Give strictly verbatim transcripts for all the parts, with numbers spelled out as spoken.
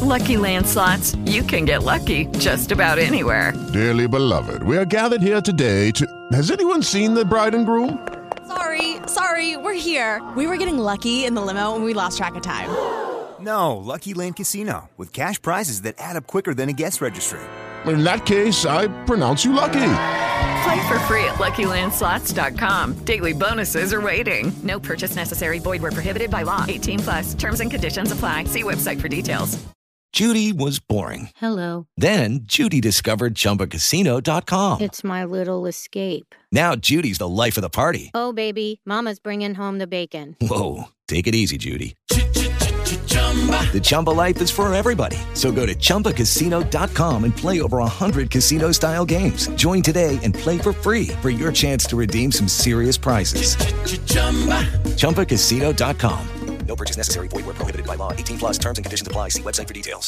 Lucky Land Slots, you can get lucky just about anywhere. Dearly beloved, we are gathered here today to... Has anyone seen the bride and groom? Sorry, sorry, we're here. We were getting lucky in the limo and we lost track of time. No, Lucky Land Casino, with cash prizes that add up quicker than a guest registry. In that case, I pronounce you lucky. Play for free at Lucky Land Slots dot com. Daily bonuses are waiting. No purchase necessary. Void where prohibited by law. eighteen plus. Terms and conditions apply. See website for details. Judy was boring. Hello. Then Judy discovered Chumba Casino dot com. It's my little escape. Now Judy's the life of the party. Oh, baby, mama's bringing home the bacon. Whoa, take it easy, Judy. The Chumba life is for everybody. So go to Chumba Casino dot com and play over one hundred casino-style games. Join today and play for free for your chance to redeem some serious prizes. Chumba Casino dot com. No purchase necessary. Void where prohibited by law. eighteen plus terms and conditions apply. See website for details.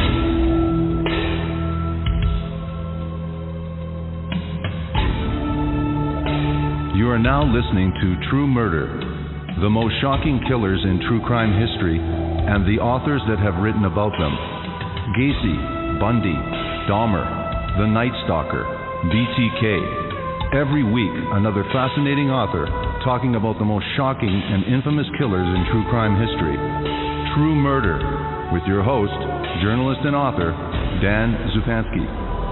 You are now listening to True Murder, the most shocking killers in true crime history, and the authors that have written about them. Gacy, Bundy, Dahmer, The Night Stalker, B T K. Every week, another fascinating author talking about the most shocking and infamous killers in true crime history. True Murder, with your host, journalist and author, Dan Zupansky.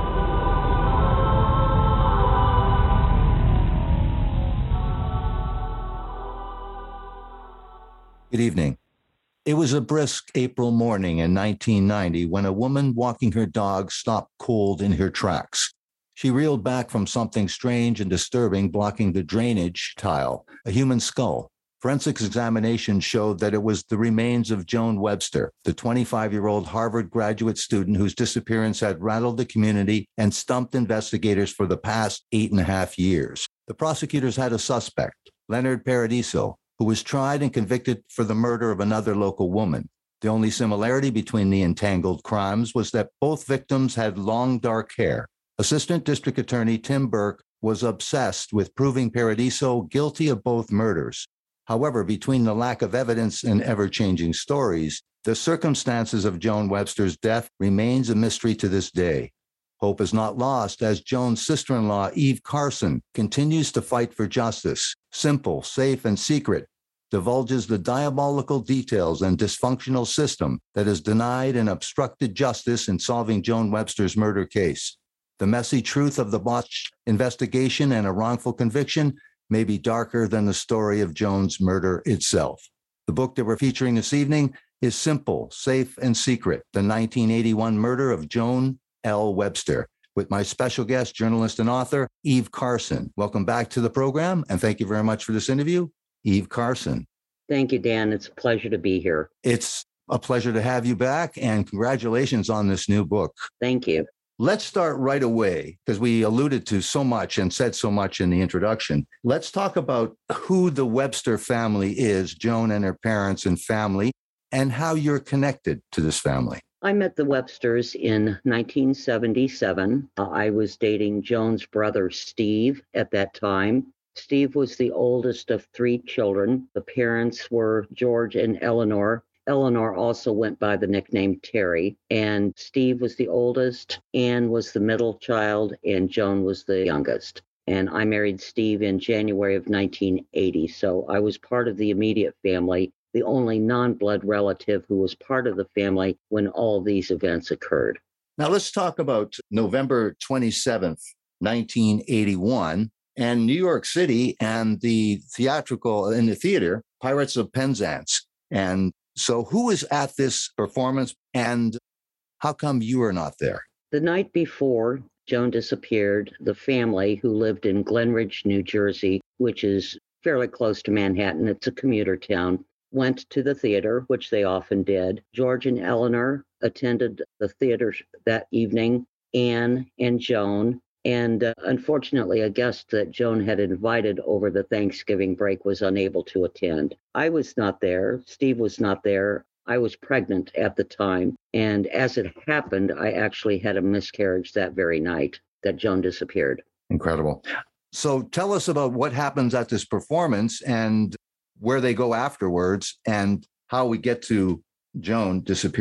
Good evening. It was a brisk April morning in nineteen ninety when a woman walking her dog stopped cold in her tracks. She reeled back from something strange and disturbing blocking the drainage tile, a human skull. Forensics examination showed that it was the remains of Joan Webster, the twenty-five-year-old Harvard graduate student whose disappearance had rattled the community and stumped investigators for the past eight and a half years. The prosecutors had a suspect, Leonard Paradiso, who was tried and convicted for the murder of another local woman. The only similarity between the entangled crimes was that both victims had long, dark hair. Assistant District Attorney Tim Burke was obsessed with proving Paradiso guilty of both murders. However, between the lack of evidence and ever-changing stories, the circumstances of Joan Webster's death remains a mystery to this day. Hope is not lost as Joan's sister-in-law, Eve Carson, continues to fight for justice. Simple, Safe, and Secret divulges the diabolical details and dysfunctional system that has denied and obstructed justice in solving Joan Webster's murder case. The messy truth of the botched investigation and a wrongful conviction may be darker than the story of Joan's murder itself. The book that we're featuring this evening is Simple, Safe, and Secret, the nineteen eighty-one murder of Joan L. Webster, with my special guest, journalist and author, Eve Carson. Welcome back to the program, and thank you very much for this interview, Eve Carson. Thank you, Dan. It's a pleasure to be here. It's a pleasure to have you back, and congratulations on this new book. Thank you. Let's start right away, because we alluded to so much and said so much in the introduction. Let's talk about who the Webster family is, Joan and her parents and family, and how you're connected to this family. I met the Websters in nineteen seventy-seven. Uh, I was dating Joan's brother, Steve, at that time. Steve was the oldest of three children. The parents were George and Eleanor. Eleanor also went by the nickname Terry, and Steve was the oldest, Anne was the middle child, and Joan was the youngest. And I married Steve in January of nineteen eighty, so I was part of the immediate family, the only non-blood relative who was part of the family when all of these events occurred. Now let's talk about November twenty-seventh, nineteen eighty-one, and New York City and the theatrical, in the theater, Pirates of Penzance. And so who is at this performance, and how come you are not there? The night before Joan disappeared, the family who lived in Glenridge, New Jersey, which is fairly close to Manhattan, it's a commuter town, went to the theater, which they often did. George and Eleanor attended the theater that evening, Anne and Joan. And uh, unfortunately, a guest that Joan had invited over the Thanksgiving break was unable to attend. I was not there. Steve was not there. I was pregnant at the time. And as it happened, I actually had a miscarriage that very night that Joan disappeared. Incredible. So tell us about what happens at this performance and where they go afterwards and how we get to Joan disappearing.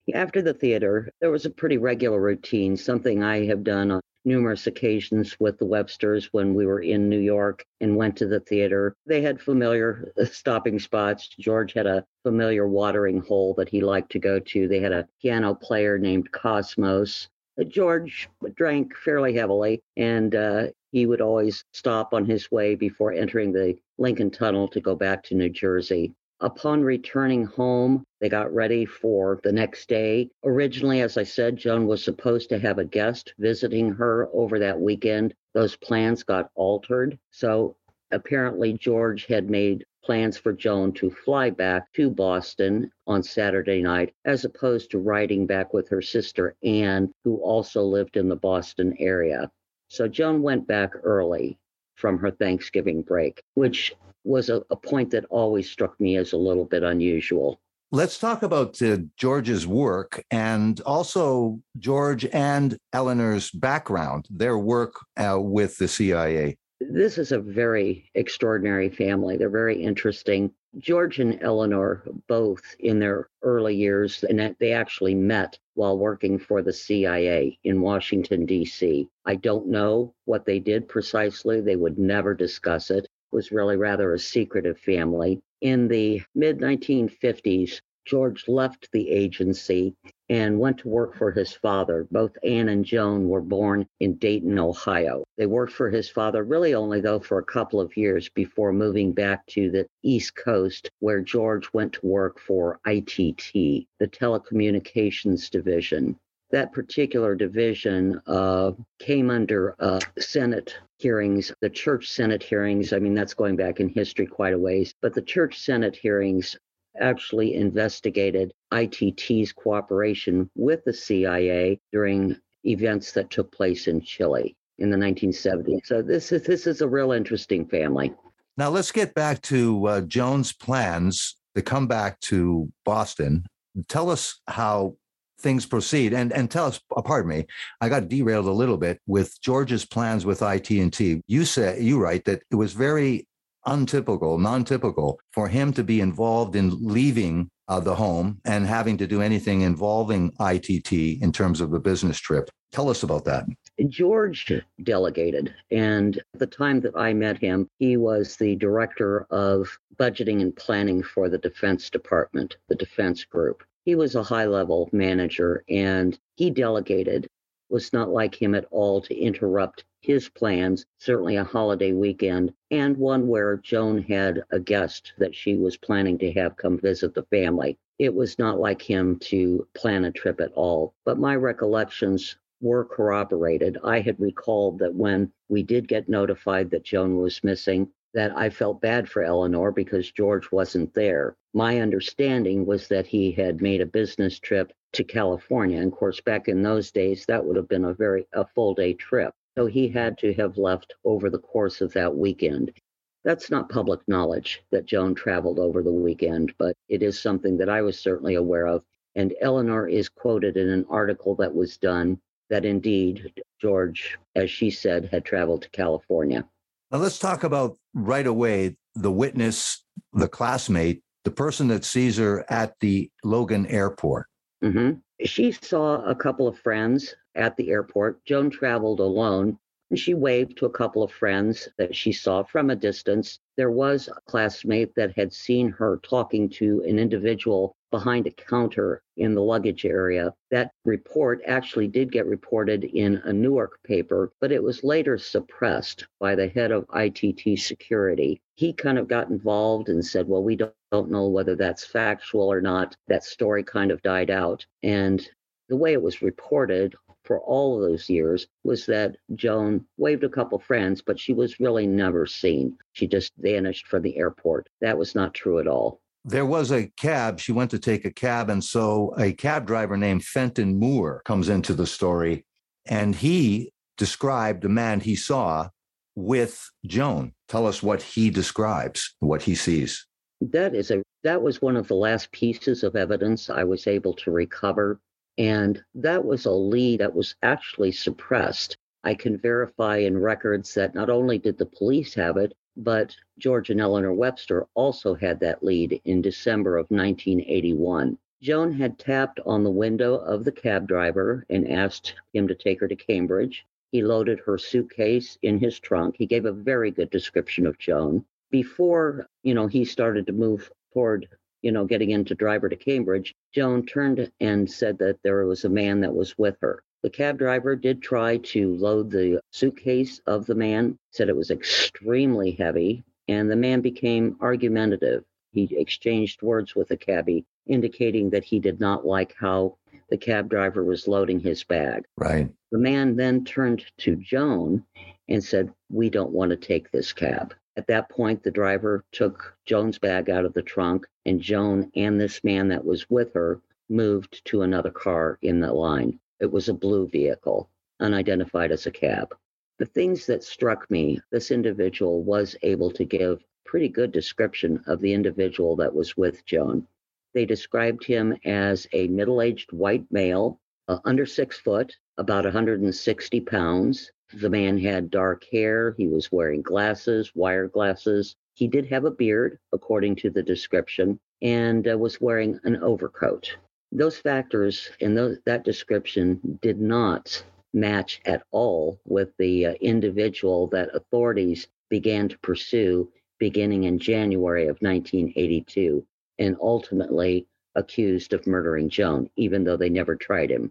After the theater, there was a pretty regular routine, something I have done on numerous occasions with the Websters when we were in New York and went to the theater. They had familiar stopping spots. George had a familiar watering hole that he liked to go to. They had a piano player named Cosmos. George drank fairly heavily, and uh, he would always stop on his way before entering the Lincoln Tunnel to go back to New Jersey. Upon returning home, they got ready for the next day. Originally, as I said, Joan was supposed to have a guest visiting her over that weekend. Those plans got altered. So apparently, George had made plans for Joan to fly back to Boston on Saturday night, as opposed to riding back with her sister Anne, who also lived in the Boston area. So Joan went back early from her Thanksgiving break, which was a, a point that always struck me as a little bit unusual. Let's talk about uh, George's work and also George and Eleanor's background, their work uh, with the C I A. This is a very extraordinary family. They're very interesting. George and Eleanor, both in their early years, and they actually met while working for the C I A in Washington, D C. I don't know what they did precisely. They would never discuss it. It was really rather a secretive family. In the mid nineteen fifties, George left the agency and went to work for his father. Both Anne and Joan were born in Dayton, Ohio. They worked for his father really only, though, for a couple of years before moving back to the East Coast, where George went to work for I T T, the Telecommunications Division. That particular division uh, came under uh, Senate hearings, the church Senate hearings. I mean, that's going back in history quite a ways, but the church Senate hearings actually investigated I T T's cooperation with the C I A during events that took place in Chile in the nineteen seventies. So this is this is a real interesting family. Now let's get back to uh, Joan's plans to come back to Boston. Tell us how things proceed, and and tell us. Uh, pardon me, I got derailed a little bit with George's plans with I T and T. You say you write that it was very untypical, non-typical for him to be involved in leaving uh, the home and having to do anything involving I T T in terms of a business trip. Tell us about that. George delegated, and at the time that I met him, he was the director of budgeting and planning for the Defense Department, the Defense Group. He was a high-level manager, and he delegated. It was not like him at all to interrupt his plans, certainly a holiday weekend, and one where Joan had a guest that she was planning to have come visit the family. It was not like him to plan a trip at all, but my recollections were corroborated. I had recalled that when we did get notified that Joan was missing, that I felt bad for Eleanor because George wasn't there. My understanding was that he had made a business trip to California. And of course, back in those days, that would have been a very a full day trip. So he had to have left over the course of that weekend. That's not public knowledge that Joan traveled over the weekend, but it is something that I was certainly aware of. And Eleanor is quoted in an article that was done that indeed George, as she said, had traveled to California. Now let's talk about right away the witness, the classmate, the person that sees her at the Logan airport. Mm-hmm. She saw a couple of friends at the airport. Joan traveled alone, and she waved to a couple of friends that she saw from a distance. There was a classmate that had seen her talking to an individual behind a counter in the luggage area. That report actually did get reported in a Newark paper, but it was later suppressed by the head of I T T security. He kind of got involved and said, well, we don't, don't know whether that's factual or not. That story kind of died out. And the way it was reported for all of those years was that Joan waved a couple friends, but she was really never seen. She just vanished from the airport. That was not true at all. There was a cab. She went to take a cab. And so a cab driver named Fenton Moore comes into the story. And he described the man he saw with Joan. Tell us what he describes, what he sees. That is a that was one of the last pieces of evidence I was able to recover. And that was a lead that was actually suppressed. I can verify in records that not only did the police have it, but George and Eleanor Webster also had that lead in December of nineteen eighty-one. Joan had tapped on the window of the cab driver and asked him to take her to Cambridge. He loaded her suitcase in his trunk. He gave a very good description of Joan. Before, you know, he started to move toward, you know, getting in to drive her to Cambridge, Joan turned and said that there was a man that was with her. The cab driver did try to load the suitcase of the man, said it was extremely heavy, and the man became argumentative. He exchanged words with the cabbie, indicating that he did not like how the cab driver was loading his bag. Right. The man then turned to Joan and said, "We don't want to take this cab." At that point, the driver took Joan's bag out of the trunk, and Joan and this man that was with her moved to another car in the line. It was a blue vehicle, unidentified as a cab. The things that struck me, this individual was able to give pretty good description of the individual that was with Joan. They described him as a middle-aged white male, uh, under six foot, about one hundred sixty pounds. The man had dark hair. He was wearing glasses, wire glasses. He did have a beard, according to the description, and uh, was wearing an overcoat. Those factors in those, that description did not match at all with the uh, individual that authorities began to pursue beginning in January of nineteen eighty-two, and ultimately accused of murdering Joan, even though they never tried him.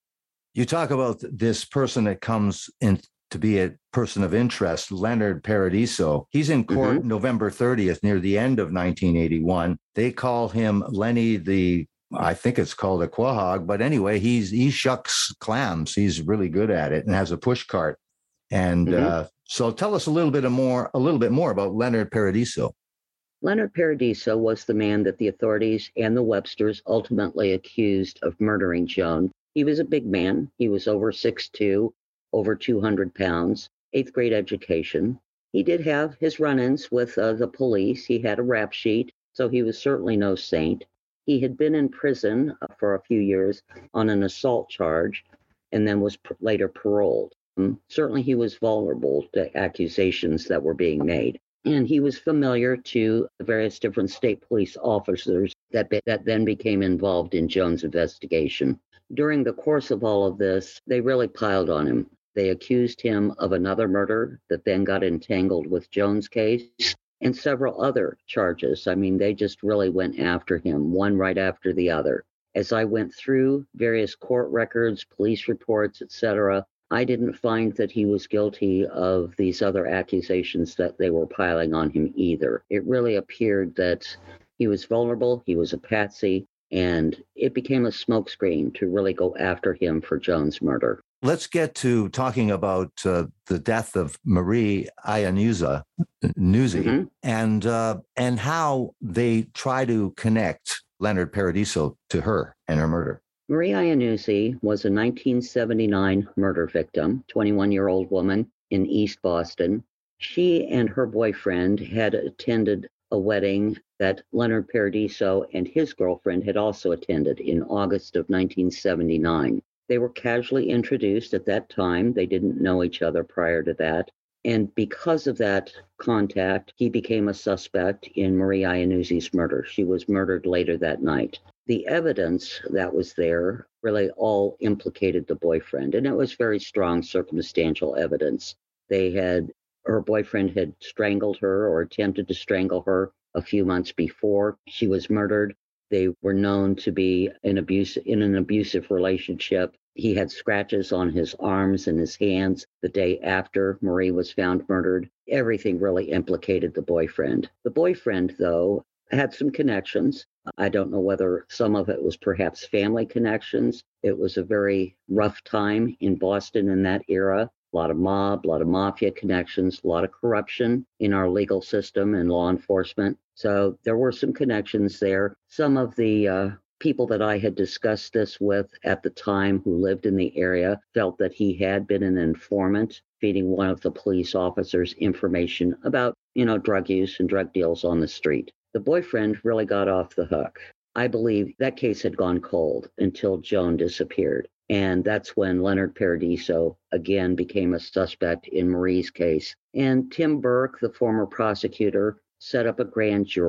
You talk about this person that comes in to be a person of interest, Leonard Paradiso. He's in court mm-hmm. November thirtieth, near the end of nineteen eighty-one. They call him Lenny the, I think it's called a quahog, but anyway, he's he shucks clams. He's really good at it and has a push cart. And mm-hmm. uh, so tell us a little bit more, a little bit more about Leonard Paradiso. Leonard Paradiso was the man that the authorities and the Websters ultimately accused of murdering Joan. He was a big man. He was over six foot two, over two hundred pounds, eighth grade education. He did have his run-ins with uh, the police. He had a rap sheet, so he was certainly no saint. He had been in prison uh, for a few years on an assault charge and then was pr- later paroled. Um, certainly he was vulnerable to accusations that were being made. And he was familiar to the various different state police officers that, be- that then became involved in Joan's investigation. During the course of all of this, they really piled on him. They accused him of another murder that then got entangled with Joan's case and several other charges. I mean, they just really went after him, one right after the other. As I went through various court records, police reports, et cetera, I didn't find that he was guilty of these other accusations that they were piling on him either. It really appeared that he was vulnerable, he was a patsy, and it became a smokescreen to really go after him for Joan's murder. Let's get to talking about uh, the death of Marie Iannuzzi, mm-hmm. and uh, and how they try to connect Leonard Paradiso to her and her murder. Marie Iannuzzi was a nineteen seventy-nine murder victim, twenty-one-year-old woman in East Boston. She and her boyfriend had attended a wedding that Leonard Paradiso and his girlfriend had also attended in August of nineteen seventy-nine. They were casually introduced at that time. They didn't know each other prior to that. And because of that contact, he became a suspect in Marie Iannuzzi's murder. She was murdered later that night. The evidence that was there really all implicated the boyfriend, and it was very strong circumstantial evidence. They had, her boyfriend had strangled her or attempted to strangle her a few months before she was murdered. They were known to be in abuse in an abusive relationship. He had scratches on his arms and his hands the day after Marie was found murdered. Everything really implicated the boyfriend. The boyfriend, though, had some connections. I don't know whether some of it was perhaps family connections. It was a very rough time in Boston in that era. A lot of mob, a lot of mafia connections, a lot of corruption in our legal system and law enforcement. So there were some connections there. Some of the uh, people that I had discussed this with at the time who lived in the area felt that he had been an informant, feeding one of the police officers information about, you know, drug use and drug deals on the street. The boyfriend really got off the hook. I believe that case had gone cold until Joan disappeared. And that's when Leonard Paradiso again became a suspect in Marie's case. And Tim Burke, the former prosecutor, set up a grand jury.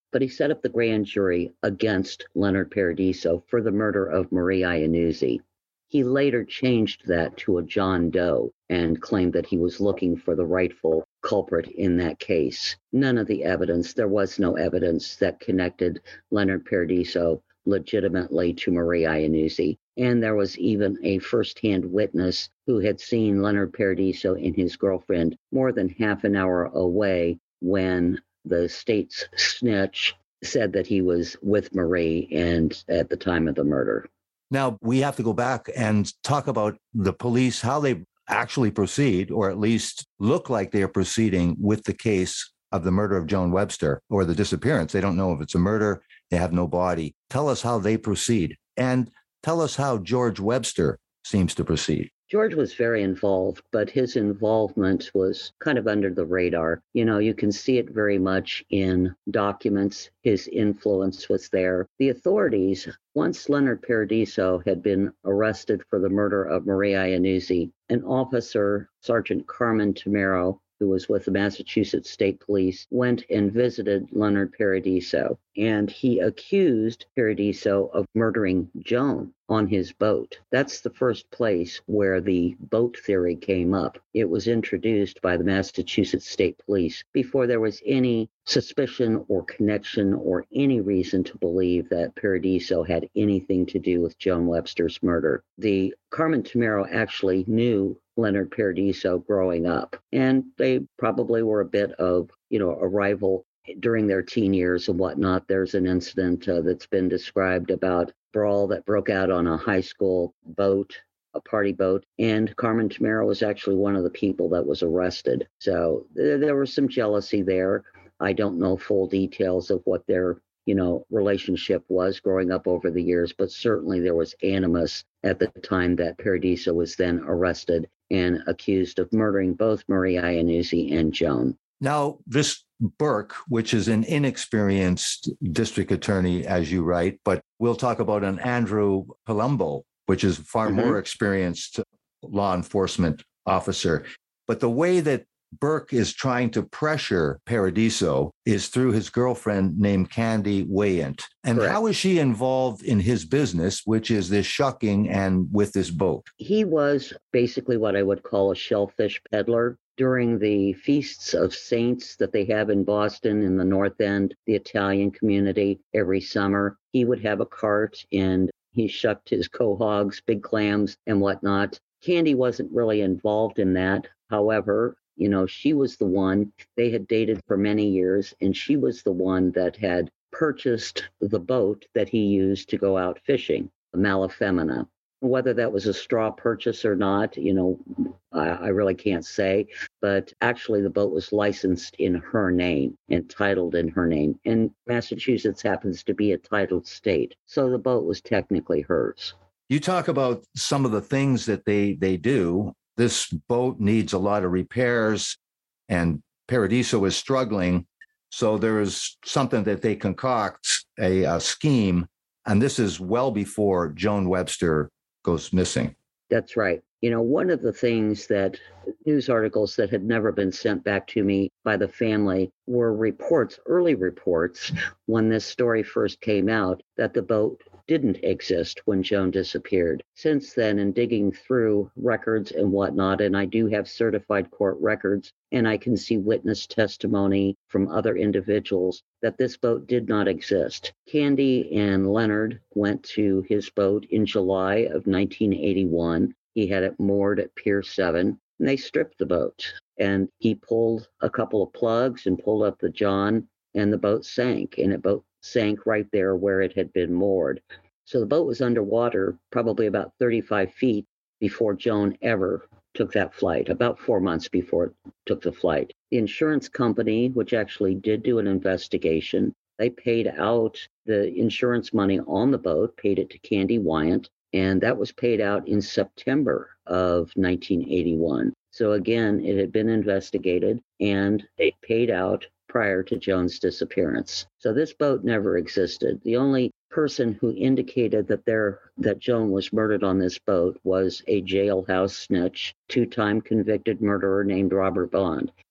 but he set up the grand jury against Leonard Paradiso for the murder of Marie Iannuzzi. He later changed that to a John Doe and claimed that he was looking for the rightful culprit in that case. None of the evidence, there was no evidence that connected Leonard Paradiso legitimately to Marie Iannuzzi. And there was even a first-hand witness who had seen Leonard Paradiso and his girlfriend more than half an hour away when the state's snitch said that he was with Marie and at the time of the murder. Now, we have to go back and talk about the police, how they actually proceed, or at least look like they are proceeding with the case of the murder of Joan Webster, or the disappearance. They don't know if it's a murder. They have no body. Tell us how they proceed, and tell us how George Webster seems to proceed. George was very involved, but his involvement was kind of under the radar. You know, you can see it very much in documents. His influence was there. The authorities, once Leonard Paradiso had been arrested for the murder of Marie Iannuzzi, an officer, Sergeant Carmen Tamero, who was with the Massachusetts State Police, went and visited Leonard Paradiso, and he accused Paradiso of murdering Joan on his boat. That's the first place where the boat theory came up. It was introduced by the Massachusetts State Police before there was any suspicion or connection or any reason to believe that Paradiso had anything to do with Joan Webster's murder. The Carmen Tamero actually knew Leonard Paradiso growing up, and they probably were a bit of, you know, a rival during their teen years and whatnot. There's an incident uh, that's been described about brawl that broke out on a high school boat, a party boat, and Carmen Tamero was actually one of the people that was arrested. So th- there was some jealousy there. I don't know full details of what their, you know, relationship was growing up over the years, but certainly there was animus at the time that Paradiso was then arrested and accused of murdering both Marie Iannuzzi and Joan. Now, this Burke, which is an inexperienced district attorney, as you write, but we'll talk about an Andrew Palumbo, which is far mm-hmm. more experienced law enforcement officer. But the way that Burke is trying to pressure Paradiso is through his girlfriend named Candy Weyant. And Correct. How is she involved in his business, which is this shucking and with this boat? He was basically what I would call a shellfish peddler. During the feasts of saints that they have in Boston in the North End, the Italian community, every summer, he would have a cart and he shucked his quahogs, big clams and whatnot. Candy wasn't really involved in that. However, you know, she was the one, they had dated for many years, and she was the one that had purchased the boat that he used to go out fishing, the Malafemina. Whether that was a straw purchase or not, you know, I, I really can't say, but actually the boat was licensed in her name and titled in her name. And Massachusetts happens to be a titled state, so the boat was technically hers. You talk about some of the things that they, they do. This boat needs a lot of repairs, and Paradiso is struggling. So there is something that they concoct, a, a scheme, and this is well before Joan Webster goes missing. That's right. You know, one of the things that news articles that had never been sent back to me by the family were reports, early reports, when this story first came out, that the boat didn't exist when Joan disappeared. Since then, in digging through records and whatnot, and I do have certified court records, and I can see witness testimony from other individuals that this boat did not exist. Candy and Leonard went to his boat in July of nineteen eighty-one. He had it moored at Pier seven, and they stripped the boat. And he pulled a couple of plugs and pulled up the john, and the boat sank, and it boat sank right there where it had been moored. So the boat was underwater probably about thirty-five feet before Joan ever took that flight, about four months before it took the flight. The insurance company, which actually did do an investigation, they paid out the insurance money on the boat, paid it to Candy Weyant, and that was paid out in September of nineteen eighty-one. So again, it had been investigated and they paid out prior to Joan's disappearance. So this boat never existed. The only person who indicated that there that Joan was murdered on this boat was a jailhouse snitch, two-time convicted murderer named Robert Bond.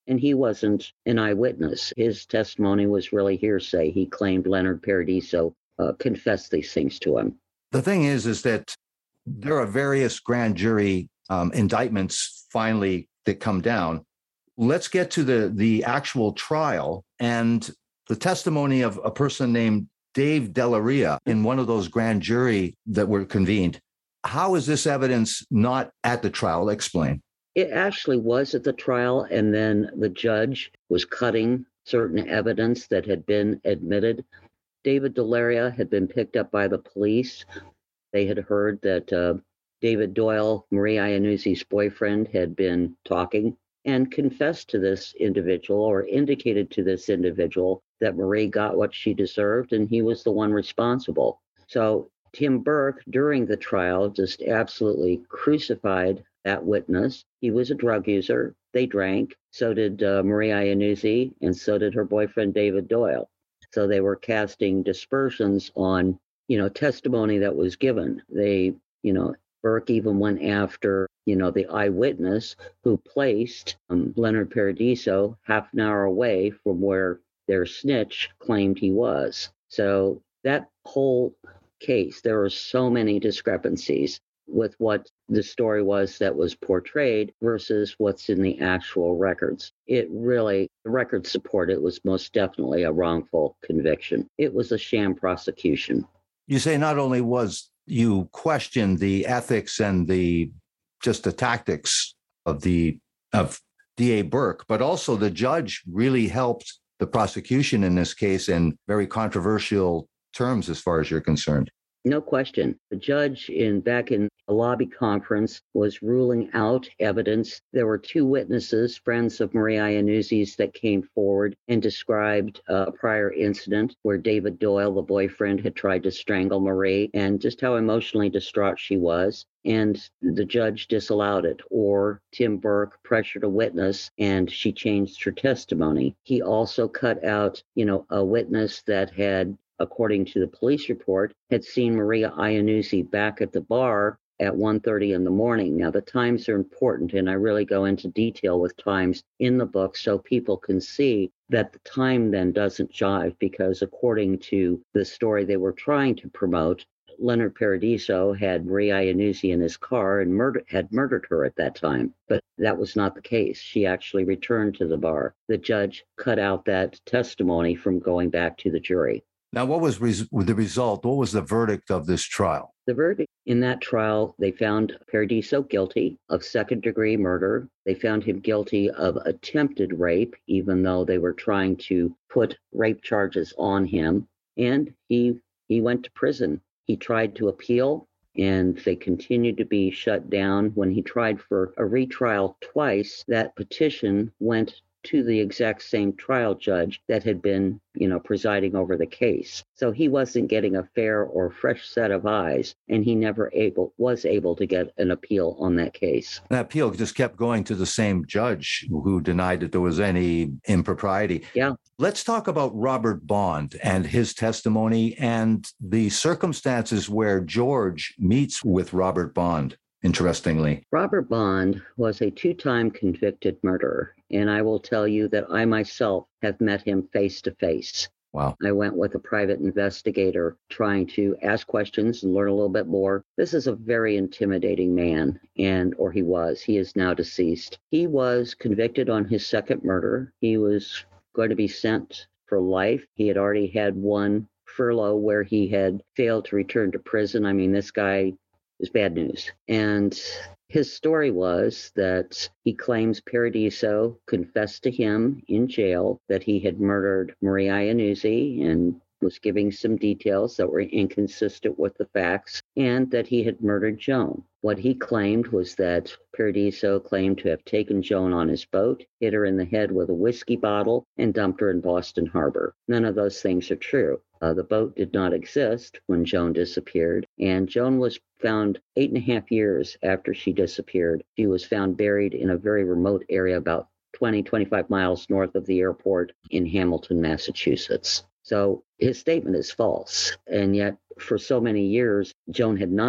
and he wasn't an eyewitness. His testimony was really hearsay. He claimed Leonard Paradiso uh, confessed these things to him. The thing is, is that there are various grand jury um, indictments finally that come down. Let's get to the, the actual trial and the testimony of a person named Dave Delaria in one of those grand jury that were convened. How is this evidence not at the trial? Explain. It actually was at the trial, and then the judge was cutting certain evidence that had been admitted. David Delaria had been picked up by the police. They had heard that uh, David Doyle, Marie Iannuzzi's boyfriend, had been talking and confessed to this individual, or indicated to this individual, that Marie got what she deserved and he was the one responsible. So Tim Burke, during the trial, just absolutely crucified that witness. He was a drug user. They drank. So did uh, Marie Iannuzzi, and so did her boyfriend, David Doyle. So they were casting dispersions on, you know, testimony that was given. They, you know, Burke even went after, you know, the eyewitness who placed um, Leonard Paradiso half an hour away from where their snitch claimed he was. So that whole case, there were so many discrepancies with what the story was that was portrayed versus what's in the actual records. It really, the records support it was most definitely a wrongful conviction. It was a sham prosecution. You say not only was you questioned the ethics and the just the tactics of the of D A Burke, but also the judge really helped the prosecution in this case in very controversial terms as far as you're concerned. No question. The judge in back in a lobby conference was ruling out evidence. There were two witnesses, friends of Marie Iannuzzi's, that came forward and described a prior incident where David Doyle, the boyfriend, had tried to strangle Marie, and just how emotionally distraught she was. And the judge disallowed it. Or Tim Burke pressured a witness and she changed her testimony. He also cut out, you know, a witness that had, according to the police report, had seen Maria Iannuzzi back at the bar at one thirty in the morning. Now, the times are important, and I really go into detail with times in the book so people can see that the time then doesn't jive, because according to the story they were trying to promote, Leonard Paradiso had Maria Iannuzzi in his car and murder, had murdered her at that time. But that was not the case. She actually returned to the bar. The judge cut out that testimony from going back to the jury. Now, what was res- the result? What was the verdict of this trial? The verdict in that trial, they found Paradiso guilty of second-degree murder. They found him guilty of attempted rape, even though they were trying to put rape charges on him. And he he went to prison. He tried to appeal, and they continued to be shut down. When he tried for a retrial twice, that petition went to the exact same trial judge that had been, you know, presiding over the case. So he wasn't getting a fair or fresh set of eyes, and he never able was able to get an appeal on that case. That appeal just kept going to the same judge who denied that there was any impropriety. Yeah. Let's talk about Robert Bond and his testimony and the circumstances where George meets with Robert Bond. Interestingly, Robert Bond was a two-time convicted murderer, and I will tell you that I myself have met him face to face. Wow. I went with a private investigator trying to ask questions and learn a little bit more. This is a very intimidating man, and or he was. He is now deceased. He was convicted on his second murder. He was going to be sent for life. He had already had one furlough where he had failed to return to prison. I mean, this guy is bad news. And his story was that he claims Paradiso confessed to him in jail that he had murdered Marie Iannuzzi and was giving some details that were inconsistent with the facts, and that he had murdered Joan. What he claimed was that Paradiso claimed to have taken Joan on his boat, hit her in the head with a whiskey bottle, and dumped her in Boston Harbor. None of those things are true. Uh, the boat did not exist when Joan disappeared, and Joan was found eight and a half years after she disappeared. She was found buried in a very remote area about twenty, twenty-five miles north of the airport in Hamilton, Massachusetts. So his statement is false, and yet for so many years, Joan had not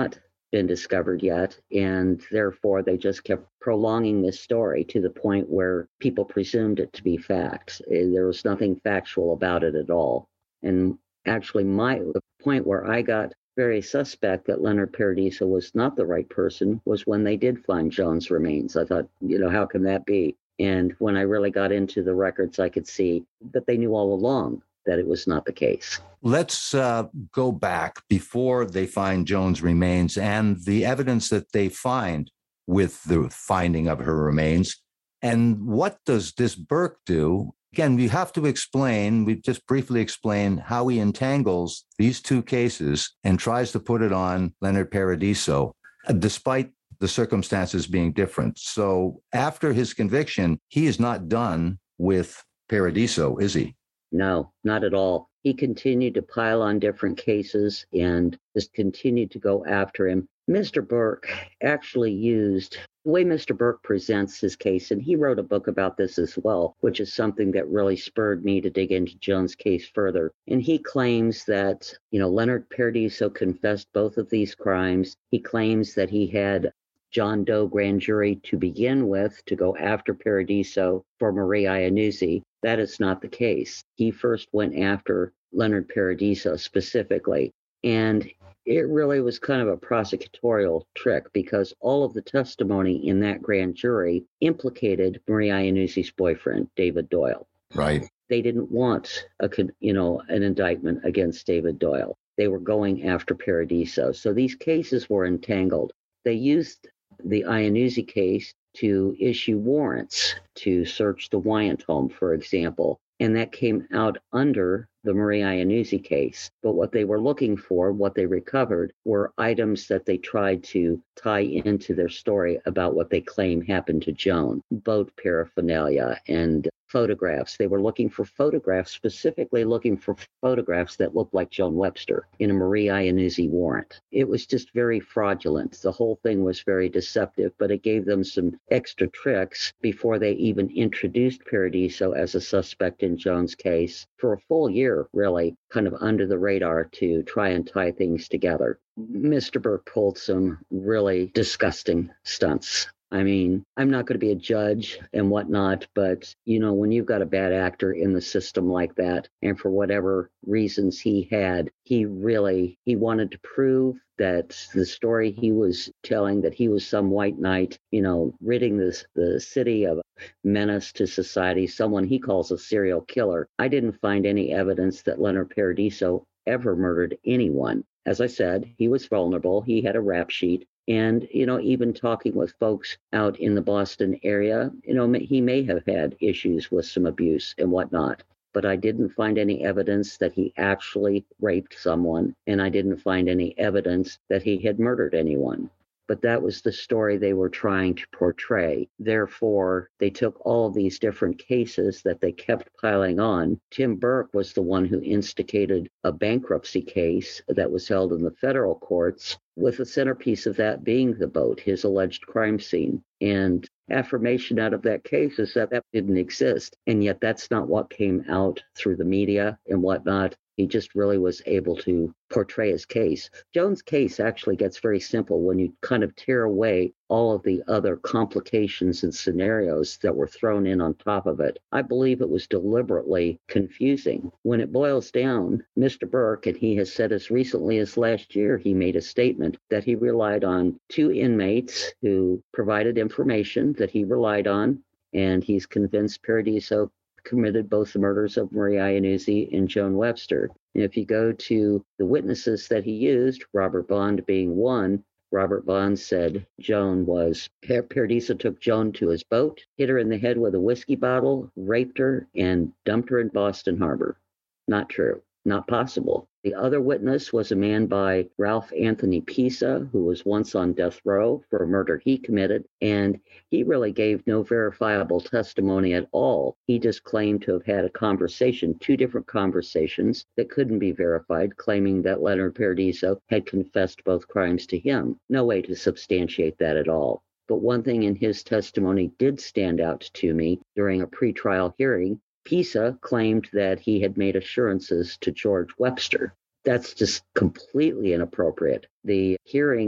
been discovered yet. And therefore, they just kept prolonging this story to the point where people presumed it to be fact. There was nothing factual about it at all. And actually, my the point where I got very suspect that Leonard Paradiso was not the right person was when they did find Joan's remains. I thought, you know, how can that be? And when I really got into the records, I could see that they knew all along that it was not the case. Let's uh, go back before they find Joan's remains and the evidence that they find with the finding of her remains. And what does this Burke do? Again, we have to explain, we just briefly explain how he entangles these two cases and tries to put it on Leonard Paradiso, despite the circumstances being different. So after his conviction, he is not done with Paradiso, is he? No, not at all. He continued to pile on different cases and just continued to go after him. Mister Burke actually used the way Mister Burke presents his case, and he wrote a book about this as well, which is something that really spurred me to dig into Joan's case further. And he claims that, you know, Leonard Paradiso confessed both of these crimes. He claims that he had John Doe grand jury to begin with to go after Paradiso for Marie Iannuzzi. That is not the case. He first went after Leonard Paradiso specifically. And it really was kind of a prosecutorial trick because all of the testimony in that grand jury implicated Marie Iannuzzi's boyfriend, David Doyle. Right. They didn't want a, you know, an indictment against David Doyle. They were going after Paradiso. So these cases were entangled. They used the Iannuzzi case to issue warrants to search the Wyant home, for example. And that came out under the Marie Iannuzzi case. But what they were looking for, what they recovered, were items that they tried to tie into their story about what they claim happened to Joan, boat paraphernalia and photographs. They were looking for photographs, specifically looking for photographs that looked like Joan Webster in a Marie Iannuzzi warrant. It was just very fraudulent. The whole thing was very deceptive, but it gave them some extra tricks before they even introduced Paradiso as a suspect in Joan's case for a full year, really, kind of under the radar to try and tie things together. Mister Burke pulled some really disgusting stunts. I mean, I'm not going to be a judge and whatnot, but, you know, when you've got a bad actor in the system like that, and for whatever reasons he had, he really, he wanted to prove that the story he was telling, that he was some white knight, you know, ridding this, the city of a menace to society, someone he calls a serial killer. I didn't find any evidence that Leonard Paradiso ever murdered anyone. As I said, he was vulnerable. He had a rap sheet. And, you know, even talking with folks out in the Boston area, you know, he may have had issues with some abuse and whatnot. But I didn't find any evidence that he actually raped someone. And I didn't find any evidence that he had murdered anyone. But that was the story they were trying to portray. Therefore, they took all of these different cases that they kept piling on. Tim Burke was the one who instigated a bankruptcy case that was held in the federal courts, with the centerpiece of that being the boat, his alleged crime scene. And affirmation out of that case is that that didn't exist. And yet that's not what came out through the media and whatnot. He just really was able to portray his case. Joan's case actually gets very simple when you kind of tear away all of the other complications and scenarios that were thrown in on top of it. I believe it was deliberately confusing. When it boils down, Mister Burke, and he has said as recently as last year, he made a statement that he relied on two inmates who provided information that he relied on, and he's convinced Paradiso committed both the murders of Marie Iannuzzi and Joan Webster. And if you go to the witnesses that he used, Robert Bond being one, Robert Bond said Joan was, Paradiso took Joan to his boat, hit her in the head with a whiskey bottle, raped her, and dumped her in Boston Harbor. Not true. Not possible. The other witness was a man by Ralph Anthony Pisa, who was once on death row for a murder he committed, and he really gave no verifiable testimony at all. He just claimed to have had a conversation, two different conversations that couldn't be verified, claiming that Leonard Paradiso had confessed both crimes to him. No way to substantiate that at all. But one thing in his testimony did stand out to me during a pretrial hearing. Pisa claimed that he had made assurances to George Webster. That's just completely inappropriate. The hearing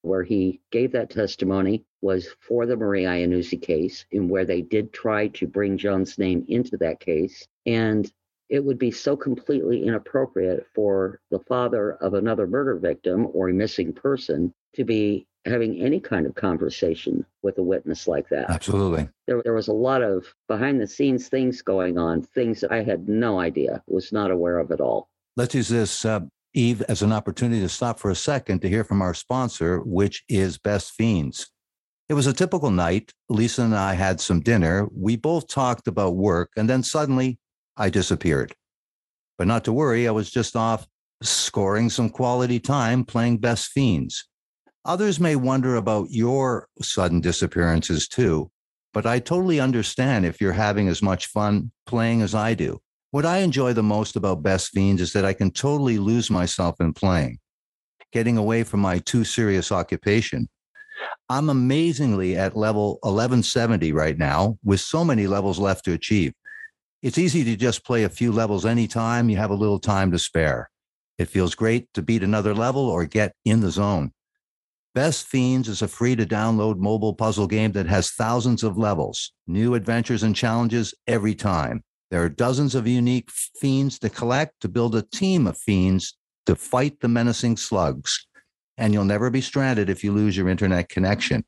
where he gave that testimony was for the Marie Iannuzzi case, in where they did try to bring Joan's name into that case. And it would be so completely inappropriate for the father of another murder victim or a missing person to be having any kind of conversation with a witness like that. Absolutely. There, there was a lot of behind the scenes things going on, things that I had no idea, was not aware of at all. Let's use this, uh, Eve, as an opportunity to stop for a second to hear from our sponsor, which is Best Fiends. It was a typical night. Lisa and I had some dinner. We both talked about work, and then suddenly I disappeared. But not to worry, I was just off scoring some quality time playing Best Fiends. Others may wonder about your sudden disappearances too, but I totally understand if you're having as much fun playing as I do. What I enjoy the most about Best Fiends is that I can totally lose myself in playing, getting away from my too serious occupation. I'm amazingly at level eleven seventy right now, with so many levels left to achieve. It's easy to just play a few levels anytime you have a little time to spare. It feels great to beat another level or get in the zone. Best Fiends is a free-to-download mobile puzzle game that has thousands of levels, new adventures and challenges every time. There are dozens of unique fiends to collect to build a team of fiends to fight the menacing slugs. And you'll never be stranded if you lose your internet connection.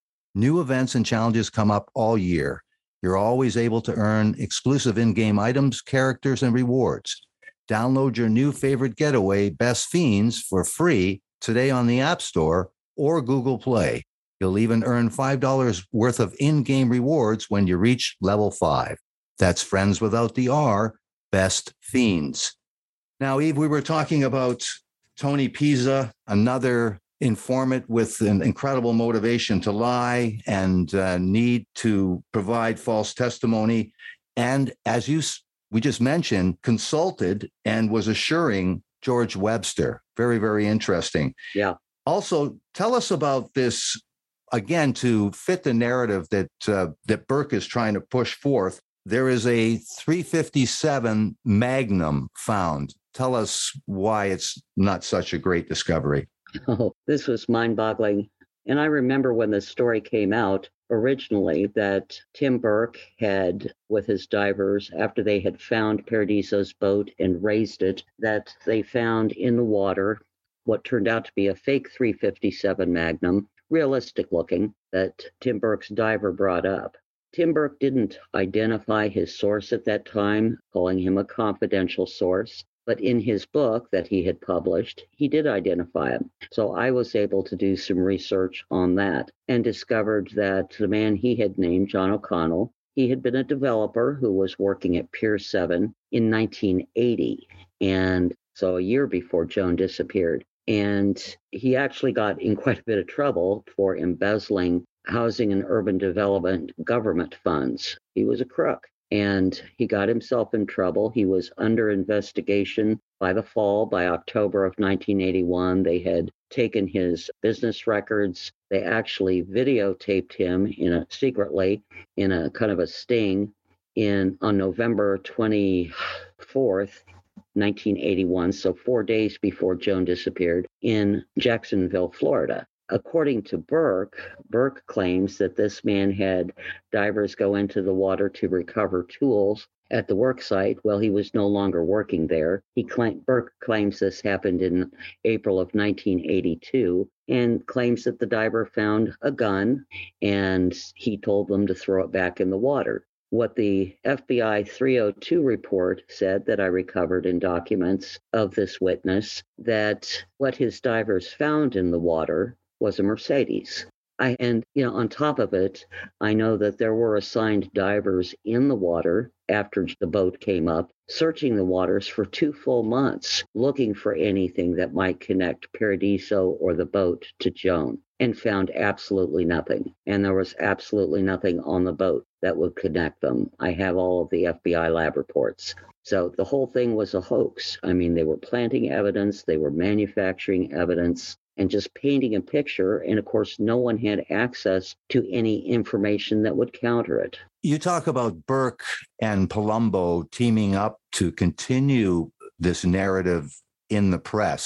New events and challenges come up all year. You're always able to earn exclusive in-game items, characters, and rewards. Download your new favorite getaway, Best Fiends, for free today on the App Store or Google Play. You'll even earn five dollars worth of in-game rewards when you reach level five. That's friends without the R, Best Fiends. Now, Eve, we were talking about Tony Pizza, another informant with an incredible motivation to lie and uh, need to provide false testimony. And as you we just mentioned, consulted and was assuring George Webster. Very, very interesting. Yeah. Also, tell us about this, again, to fit the narrative that uh, that Burke is trying to push forth. There is a three fifty-seven Magnum found. Tell us why it's not such a great discovery. Oh, this was mind-boggling. And I remember when the story came out originally that Tim Burke had, with his divers, after they had found Paradiso's boat and raised it, that they found in the water what turned out to be a fake three fifty-seven Magnum, realistic looking, that Tim Burke's diver brought up. Tim Burke didn't identify his source at that time, calling him a confidential source. But in his book that he had published, he did identify him. So I was able to do some research on that and discovered that the man he had named, John O'Connell, he had been a developer who was working at Pier seven in nineteen eighty. And so a year before Joan disappeared. And he actually got in quite a bit of trouble for embezzling housing and urban development government funds. He was a crook. And he got himself in trouble. He was under investigation by the fall. By October of nineteen eighty-one, they had taken his business records. They actually videotaped him in a secretly in a kind of a sting in on November twenty-fourth, nineteen eighty-one, so four days before Joan disappeared, in Jacksonville, Florida. According to Burke, Burke claims that this man had divers go into the water to recover tools at the work site. Well, he was no longer working there. He claim, Burke claims this happened in April of nineteen eighty-two and claims that the diver found a gun and he told them to throw it back in the water. What the F B I three oh two report said that I recovered in documents of this witness, that what his divers found in the water was a Mercedes. I, and, you know, on top of it, I know that there were assigned divers in the water after the boat came up, searching the waters for two full months, looking for anything that might connect Paradiso or the boat to Joan, and found absolutely nothing. And there was absolutely nothing on the boat that would connect them. I have all of the F B I lab reports. So the whole thing was a hoax. I mean, they were planting evidence, they were manufacturing evidence, and just painting a picture. And of course, no one had access to any information that would counter it. You talk about Burke and Palumbo teaming up to continue this narrative in the press.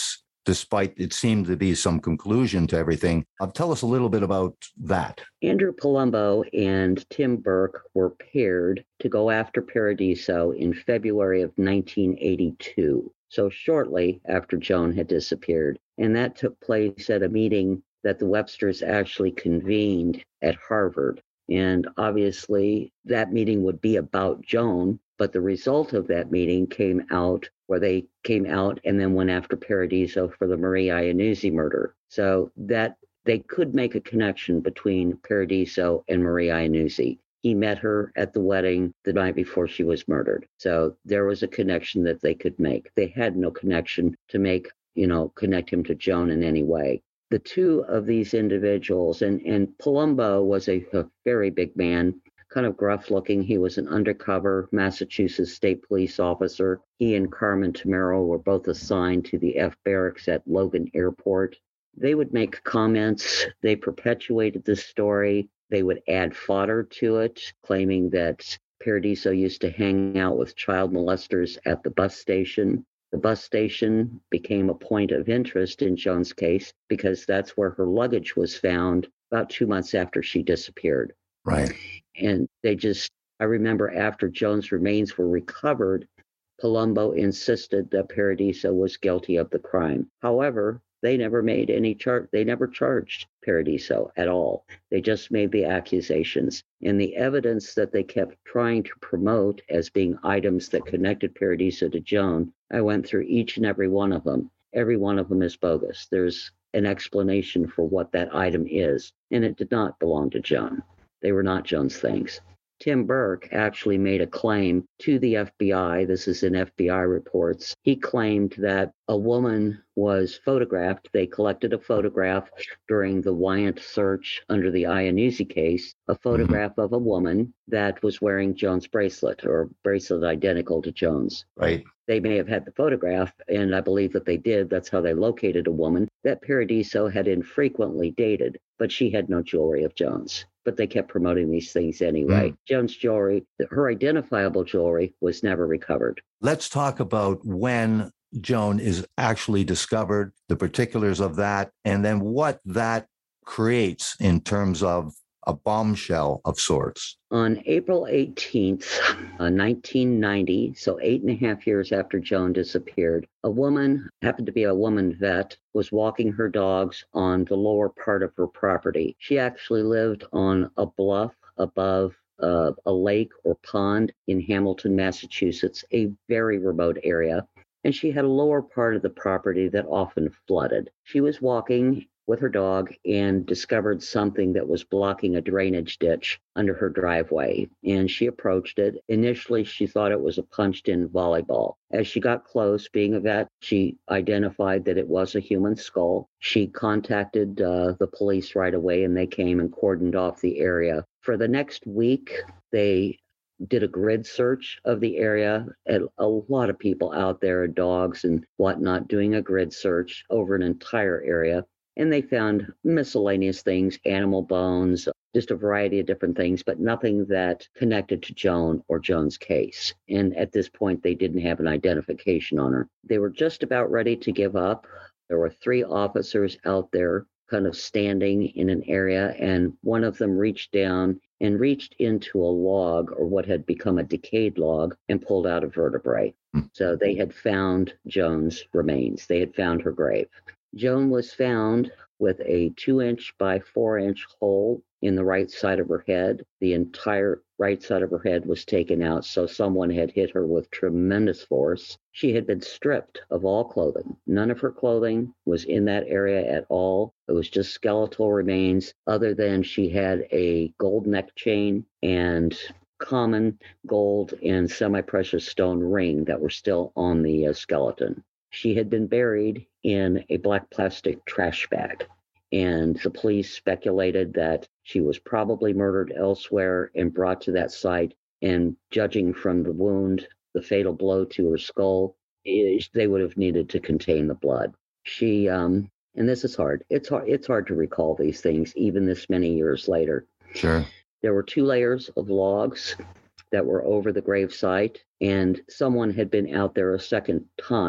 despite it seemed to be some conclusion to everything. Uh, tell us a little bit about that. Andrew Palumbo and Tim Burke were paired to go after Paradiso in February of nineteen eighty-two, so shortly after Joan had disappeared. And that took place at a meeting that the Websters actually convened at Harvard. And obviously, that meeting would be about Joan, but the result of that meeting came out where they came out and then went after Paradiso for the Marie Iannuzzi murder. So that they could make a connection between Paradiso and Marie Iannuzzi. He met her at the wedding the night before she was murdered. So there was a connection that they could make. They had no connection to make, you know, connect him to Joan in any way. The two of these individuals, and, and Palumbo was a, a very big man, kind of gruff looking. He was an undercover Massachusetts State Police officer. He and Carmen Tamaro were both assigned to the F barracks at Logan Airport. They would make comments. They perpetuated this story. They would add fodder to it, claiming that Paradiso used to hang out with child molesters at the bus station. The bus station became a point of interest in Joan's case because that's where her luggage was found about two months after she disappeared. Right. And they just, I remember after Joan's remains were recovered, Palumbo insisted that Paradiso was guilty of the crime. However, they never made any charge. They never charged Paradiso at all. They just made the accusations. And the evidence that they kept trying to promote as being items that connected Paradiso to Joan, I went through each and every one of them. Every one of them is bogus. There's an explanation for what that item is, and it did not belong to Joan. They were not Joan's things. Tim Burke actually made a claim to the F B I. This is in F B I reports. He claimed that a woman was photographed. They collected a photograph during the Wyant search under the Iannuzzi case, a photograph of a woman that was wearing Joan's bracelet, or bracelet identical to Joan's. Right. They may have had the photograph, and I believe that they did. That's how they located a woman that Paradiso had infrequently dated, but she had no jewelry of Joan's. But they kept promoting these things anyway. Mm. Joan's jewelry, her identifiable jewelry, was never recovered. Let's talk about when Joan is actually discovered, the particulars of that, and then what that creates in terms of a bombshell of sorts. On April eighteenth, uh, nineteen ninety, so eight and a half years after Joan disappeared, a woman, happened to be a woman vet, was walking her dogs on the lower part of her property. She actually lived on a bluff above uh, a lake or pond in Hamilton, Massachusetts, a very remote area. And she had a lower part of the property that often flooded. She was walking with her dog and discovered something that was blocking a drainage ditch under her driveway. And she approached it. Initially, she thought it was a punched-in volleyball. As she got close, being a vet, she identified that it was a human skull. She contacted uh, the police right away, and they came and cordoned off the area. For the next week, they did a grid search of the area. And a lot of people out there, dogs and whatnot, doing a grid search over an entire area. And they found miscellaneous things, animal bones, just a variety of different things, but nothing that connected to Joan or Joan's case. And at this point, they didn't have an identification on her. They were just about ready to give up. There were three officers out there kind of standing in an area, and one of them reached down and reached into a log, or what had become a decayed log, and pulled out a vertebrae. Mm. So they had found Joan's remains. They had found her grave. Joan was found with a two-inch by four-inch hole in the right side of her head. The entire right side of her head was taken out, so someone had hit her with tremendous force. She had been stripped of all clothing. None of her clothing was in that area at all. It was just skeletal remains, other than she had a gold neck chain and common gold and semi-precious stone ring that were still on the uh, skeleton. She had been buried in a black plastic trash bag, and the police speculated that she was probably murdered elsewhere and brought to that site, and judging from the wound, the fatal blow to her skull, they would have needed to contain the blood. She, um, and this is hard, it's hard, it's hard to recall these things even this many years later. Sure. There were two layers of logs that were over the grave site, and someone had been out there a second time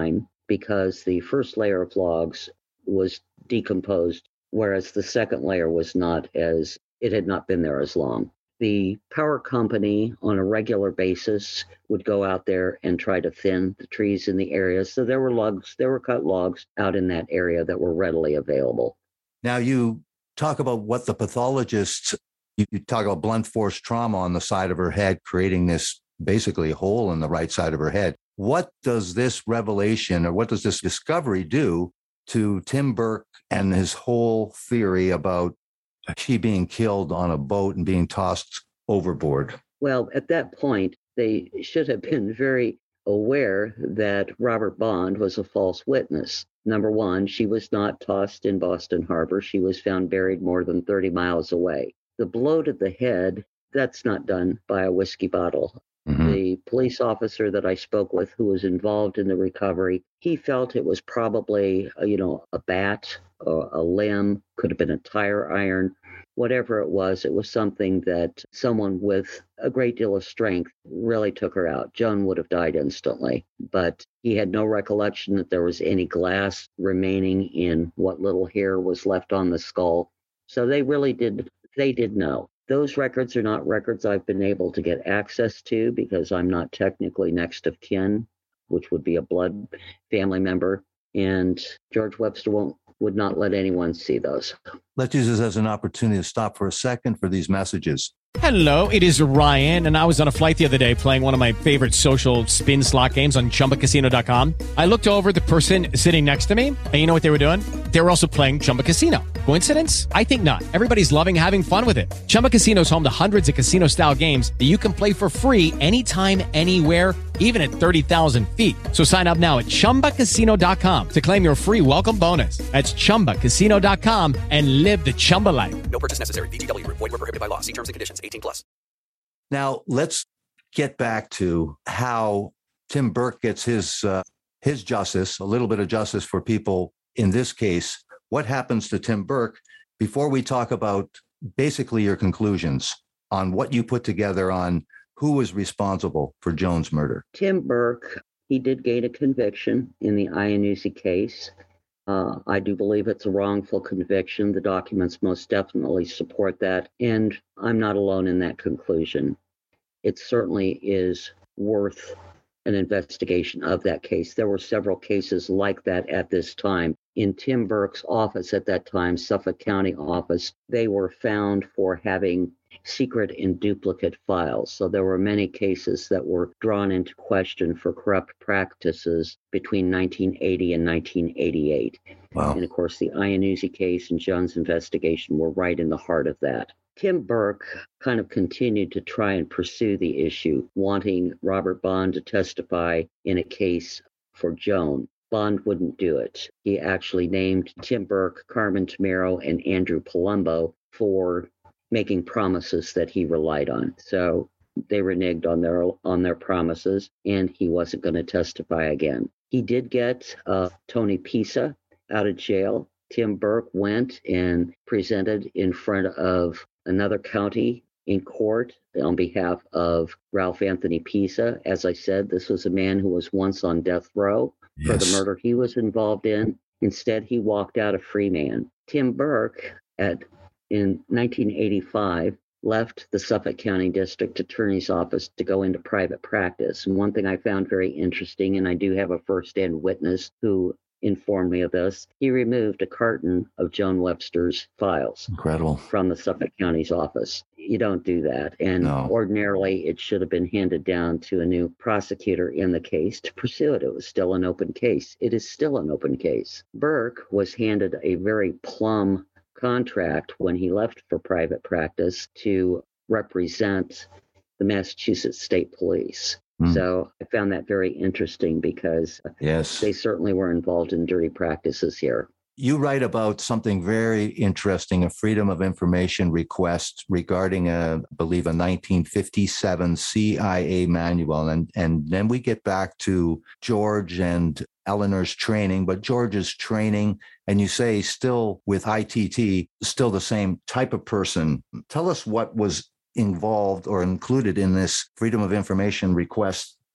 because the first layer of logs was decomposed, whereas the second layer was not, as it had not been there as long. The power company on a regular basis would go out there and try to thin the trees in the area. So there were logs, there were cut logs out in that area that were readily available. Now you talk about what the pathologists, you, you talk about blunt force trauma on the side of her head, creating this basically hole in the right side of her head. What does this revelation or what does this discovery do to Tim Burke and his whole theory about she being killed on a boat and being tossed overboard? Well, at that point, they should have been very aware that Robert Bond was a false witness. Number one, she was not tossed in Boston Harbor. She was found buried more than thirty miles away. The blow to the head, that's not done by a whiskey bottle. Mm-hmm. The police officer that I spoke with who was involved in the recovery, he felt it was probably, a, you know, a bat, a, a limb, could have been a tire iron. Whatever it was, it was something that someone with a great deal of strength really took her out. Joan would have died instantly, but he had no recollection that there was any glass remaining in what little hair was left on the skull. So they really did, they did know. Those records are not records I've been able to get access to because I'm not technically next of kin, which would be a blood family member. And George Webster won't would not let anyone see those. Let's use this as an opportunity to stop for a second for these messages. Hello, it is Ryan, and I was on a flight the other day playing one of my favorite social spin slot games on Chumba Casino dot com. I looked over at the person sitting next to me, and you know what they were doing? They were also playing Chumba Casino. Coincidence? I think not. Everybody's loving having fun with it. Chumba Casino is home to hundreds of casino-style games that you can play for free anytime, anywhere, even at thirty thousand feet. So sign up now at Chumba Casino dot com to claim your free welcome bonus. That's Chumba Casino dot com and live the Chumba life. No purchase necessary. V G W. Void where prohibited by law. See terms and conditions. eighteen plus. Now, let's get back to how Tim Burke gets his uh, his justice, a little bit of justice for people in this case. What happens to Tim Burke before we talk about basically your conclusions on what you put together on who was responsible for Joan's murder? Tim Burke, he did gain a conviction in the Iannuzzi case. Uh, I do believe it's a wrongful conviction. The documents most definitely support that. And I'm not alone in that conclusion. It certainly is worth an investigation of that case. There were several cases like that at this time. In Tim Burke's office at that time, Suffolk County office, they were found for having secret and duplicate files. So there were many cases that were drawn into question for corrupt practices between nineteen eighty and nineteen eighty-eight. Wow. And of course, the Iannuzzi case and Joan's investigation were right in the heart of that. Tim Burke kind of continued to try and pursue the issue, wanting Robert Bond to testify in a case for Joan. Bond wouldn't do it. He actually named Tim Burke, Carmen Tamero, and Andrew Palumbo for making promises that he relied on. So they reneged on their on their promises, and he wasn't going to testify again. He did get uh, Tony Pisa out of jail. Tim Burke went and presented in front of another county in court on behalf of Ralph Anthony Pisa. As I said, this was a man who was once on death row yes. for the murder he was involved in. Instead, he walked out a free man. Tim Burke, at in nineteen eighty-five, left the Suffolk County District Attorney's Office to go into private practice. And one thing I found very interesting, and I do have a first-hand witness who informed me of this, he removed a carton of Joan Webster's files. Incredible. From the Suffolk County's office. You don't do that. And no. ordinarily, it should have been handed down to a new prosecutor in the case to pursue it. It was still an open case. It is still an open case. Burke was handed a very plum contract when he left for private practice to represent the Massachusetts State Police. Mm. So I found that very interesting because yes. they certainly were involved in dirty practices here. You write about something very interesting, a Freedom of Information request regarding, a, I believe, a nineteen fifty-seven C I A manual. And, and then we get back to George and Eleanor's training, but George's training, and you say still with I T T, still the same type of person. Tell us what was involved or included in this Freedom of Information request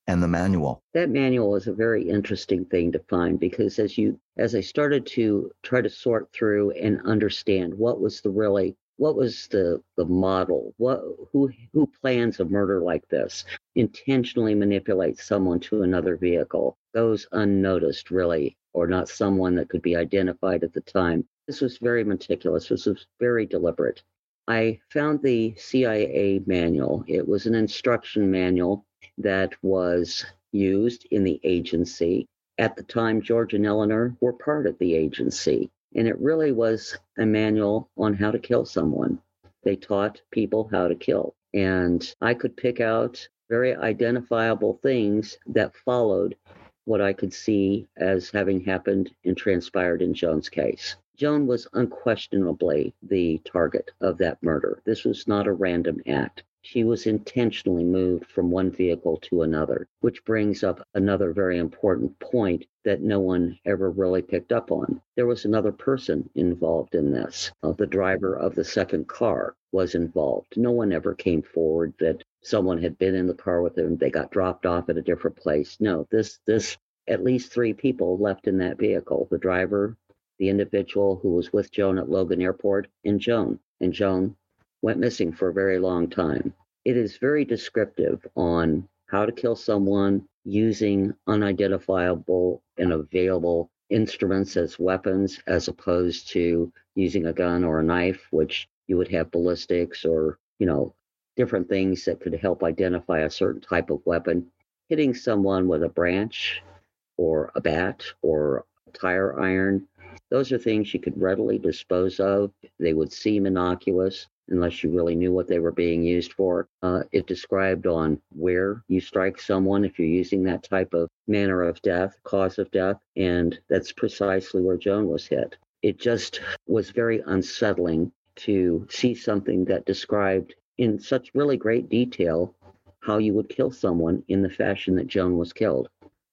and the manual? That manual is a very interesting thing to find because as you as I started to try to sort through and understand what was the really what was the the model, what who who plans a murder like this, intentionally manipulates someone to another vehicle, goes unnoticed really, or not someone that could be identified at the time. This was very meticulous. This was very deliberate. I found the C I A manual. It was an instruction manual that was used in the agency. At the time, George and Eleanor were part of the agency, and it really was a manual on how to kill someone. They taught people how to kill, and I could pick out very identifiable things that followed what I could see as having happened and transpired in Joan's case. Joan was unquestionably the target of that murder. This was not a random act. She was intentionally moved from one vehicle to another, which brings up another very important point that no one ever really picked up on. There was another person involved in this. Uh, the driver of the second car was involved. No one ever came forward that someone had been in the car with them. They got dropped off at a different place. No, this, this, at least three people left in that vehicle. The driver, the individual who was with Joan at Logan Airport, and Joan. And Joan went missing for a very long time. It is very descriptive on how to kill someone using unidentifiable and available instruments as weapons, as opposed to using a gun or a knife, which you would have ballistics or, you know, different things that could help identify a certain type of weapon. Hitting someone with a branch or a bat or a tire iron, those are things you could readily dispose of. They would seem innocuous unless you really knew what they were being used for. Uh, it described on where you strike someone if you're using that type of manner of death, cause of death, and that's precisely where Joan was hit. It just was very unsettling to see something that described in such really great detail how you would kill someone in the fashion that Joan was killed.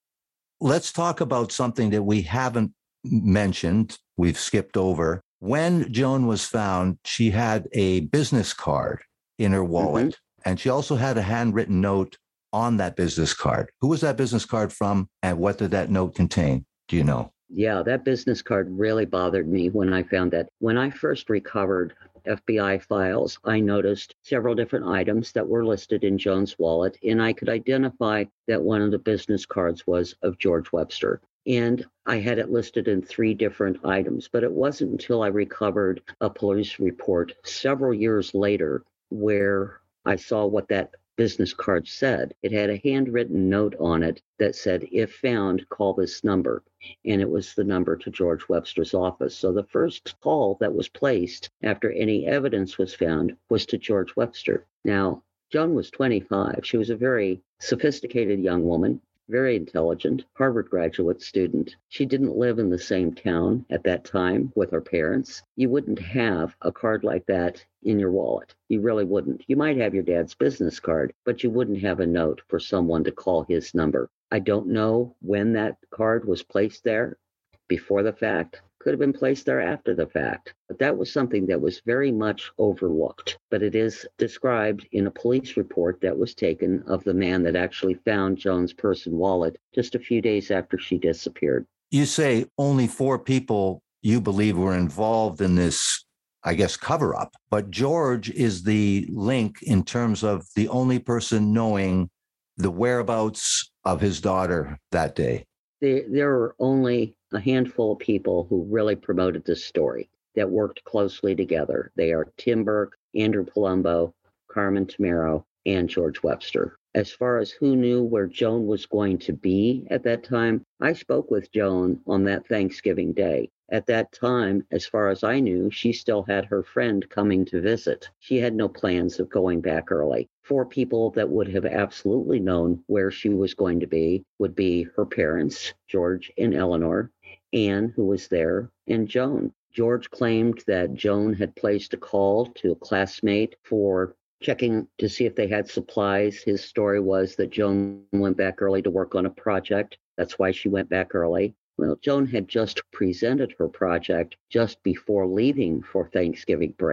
Let's talk about something that we haven't mentioned, we've skipped over. When Joan was found, she had a business card in her wallet, mm-hmm. and she also had a handwritten note on that business card. Who was that business card from, and what did that note contain? Do you know? Yeah, that business card really bothered me when I found that. When I first recovered F B I files, I noticed several different items that were listed in Joan's wallet, and I could identify that one of the business cards was of George Webster. And I had it listed in three different items, but it wasn't until I recovered a police report several years later where I saw what that business card said. It had a handwritten note on it that said, if found, call this number. And it was the number to George Webster's office. So the first call that was placed after any evidence was found was to George Webster. Now, Joan was twenty-five. She was a very sophisticated young woman, very intelligent, Harvard graduate student. She didn't live in the same town at that time with her parents. You wouldn't have a card like that in your wallet. You really wouldn't. You might have your dad's business card, but you wouldn't have a note for someone to call his number. I don't know when that card was placed there, before the fact. Could have been placed there after the fact. But that was something that was very much overlooked. But it is described in a police report that was taken of the man that actually found Joan's purse and wallet just a few days after she disappeared. You say only four people you believe were involved in this, I guess, cover-up. But George is the link in terms of the only person knowing the whereabouts of his daughter that day. There, there were only a handful of people who really promoted this story that worked closely together. They are Tim Burke, Andrew Palumbo, Carmen Tamaro, and George Webster. As far as who knew where Joan was going to be at that time, I spoke with Joan on that Thanksgiving day. At that time, as far as I knew, she still had her friend coming to visit. She had no plans of going back early. Four people that would have absolutely known where she was going to be would be her parents, George and Eleanor, Anne, who was there, and Joan. George claimed that Joan had placed a call to a classmate for checking to see if they had supplies. His story was that Joan went back early to work on a project. That's why she went back early. Well, Joan had just presented her project just before leaving for Thanksgiving break.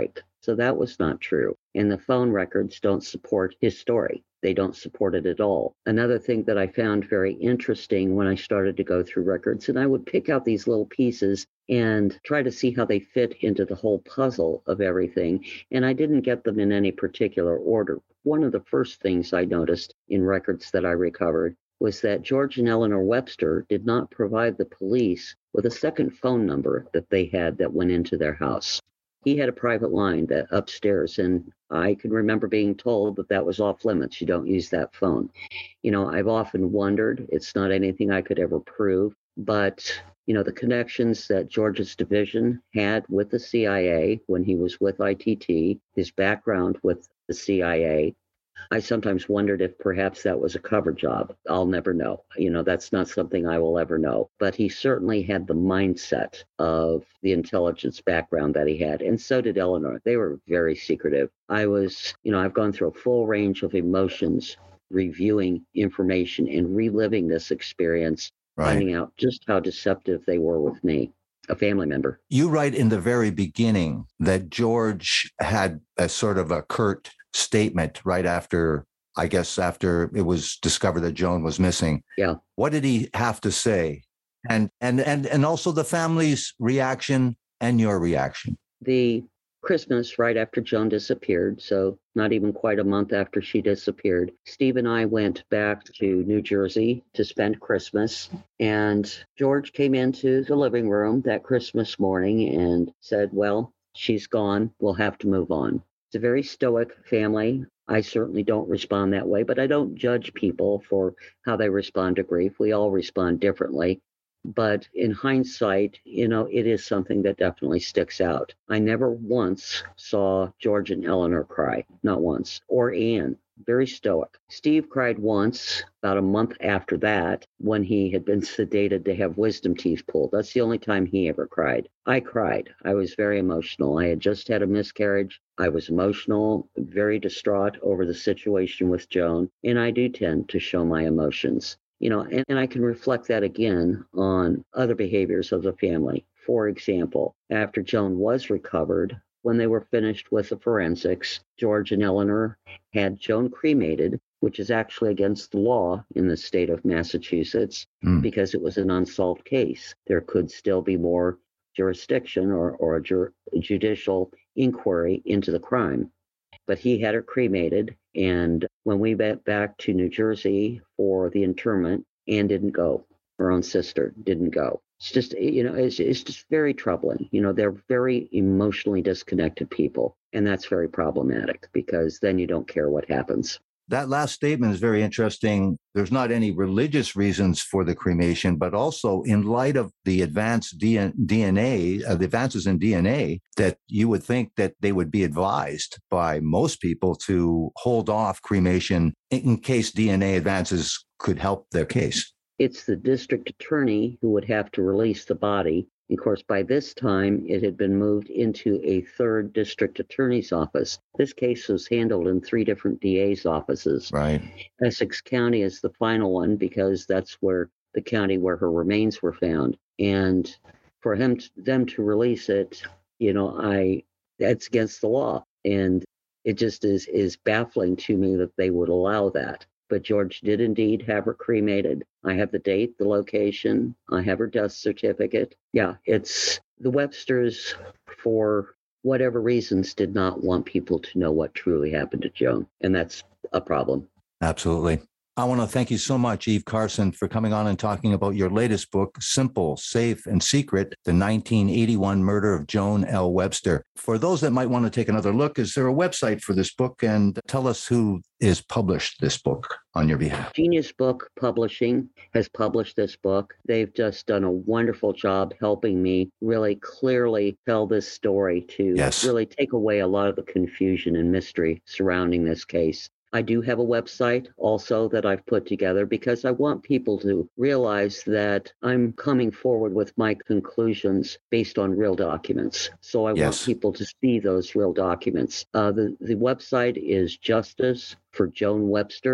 So that was not true. And the phone records don't support his story. They don't support it at all. Another thing that I found very interesting when I started to go through records, and I would pick out these little pieces and try to see how they fit into the whole puzzle of everything. And I didn't get them in any particular order. One of the first things I noticed in records that I recovered was that George and Eleanor Webster did not provide the police with a second phone number that they had that went into their house. He had a private line that upstairs, and I can remember being told that that was off limits. You don't use that phone. You know, I've often wondered, it's not anything I could ever prove, but, you know, the connections that George's division had with the C I A when he was with I T T, his background with the C I A, I sometimes wondered if perhaps that was a cover job. I'll never know. You know, that's not something I will ever know. But he certainly had the mindset of the intelligence background that he had. And so did Eleanor. They were very secretive. I was, you know, I've gone through a full range of emotions, reviewing information and reliving this experience, right, finding out just how deceptive they were with me, a family member. You write in the very beginning that George had a sort of a curt statement right after, I guess, after it was discovered that Joan was missing. Yeah. What did he have to say? And and and and also the family's reaction and your reaction. The Christmas right after Joan disappeared, so not even quite a month after she disappeared, Steve and I went back to New Jersey to spend Christmas. And George came into the living room that Christmas morning and said, well, she's gone. We'll have to move on. It's a very stoic family. I certainly don't respond that way, but I don't judge people for how they respond to grief. We all respond differently. But in hindsight, you know, it is something that definitely sticks out. I never once saw George and Eleanor cry, not once, or Anne. Very stoic. Steve cried once, about a month after that, when he had been sedated to have wisdom teeth pulled. That's the only time he ever cried. I cried. I was very emotional. I had just had a miscarriage. I was emotional, very distraught over the situation with Joan, and I do tend to show my emotions. You know, and, and I can reflect that again on other behaviors of the family. For example, after Joan was recovered, when they were finished with the forensics, George and Eleanor had Joan cremated, which is actually against the law in the state of Massachusetts, mm. because it was an unsolved case. There could still be more jurisdiction or, or a jur- judicial inquiry into the crime. But he had her cremated, and when we went back to New Jersey for the interment, Anne didn't go. Her own sister didn't go. It's just, you know, it's, it's just very troubling. You know, they're very emotionally disconnected people, and that's very problematic because then you don't care what happens. That last statement is very interesting. There's not any religious reasons for the cremation, but also in light of the advanced D N A, uh, the advances in D N A, that you would think that they would be advised by most people to hold off cremation in case D N A advances could help their case. It's the district attorney who would have to release the body. Of course, by this time, it had been moved into a third district attorney's office. This case was handled in three different D A's offices. Right. Essex County is the final one because that's where the county where her remains were found. And for him, to, them to release it, you know, I that's against the law. And it just is is baffling to me that they would allow that. But George did indeed have her cremated. I have the date, the location. I have her death certificate. Yeah, it's the Websters, for whatever reasons, did not want people to know what truly happened to Joan. And that's a problem. Absolutely. I want to thank you so much, Eve Carson, for coming on and talking about your latest book, Simple, Safe, and Secret, the nineteen eighty-one Murder of Joan L. Webster. For those that might want to take another look, is there a website for this book? And tell us who is published this book on your behalf. Genius Book Publishing has published this book. They've just done a wonderful job helping me really clearly tell this story to yes. really take away a lot of the confusion and mystery surrounding this case. I do have a website also that I've put together because I want people to realize that I'm coming forward with my conclusions based on real documents. So I yes. want people to see those real documents. Uh, the, the website is Justice for Joan Webster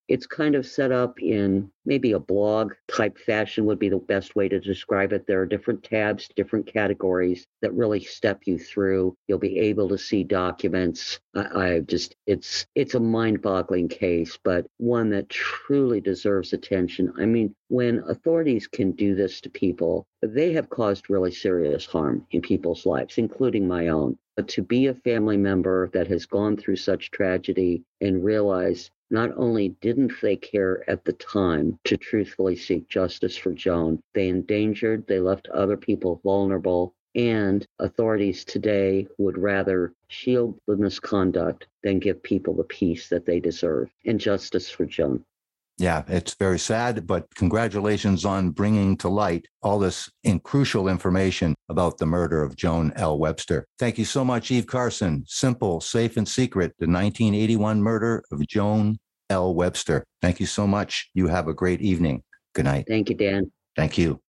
It's kind of set up in maybe a blog type fashion would be the best way to describe it. There are different tabs, different categories that really step you through. You'll be able to see documents. I, I just, it's, it's a mind-boggling case, but one that truly deserves attention. I mean, when authorities can do this to people, they have caused really serious harm in people's lives, including my own. But to be a family member that has gone through such tragedy and realize not only didn't they care at the time to truthfully seek justice for Joan, they endangered, they left other people vulnerable, and authorities today would rather shield the misconduct than give people the peace that they deserve and justice for Joan. Yeah, it's very sad, but congratulations on bringing to light all this in crucial information about the murder of Joan L. Webster. Thank you so much, Eve Carson. Simple, Safe, and Secret, the nineteen eighty-one murder of Joan L. Webster. Thank you so much. You have a great evening. Good night. Thank you, Dan. Thank you.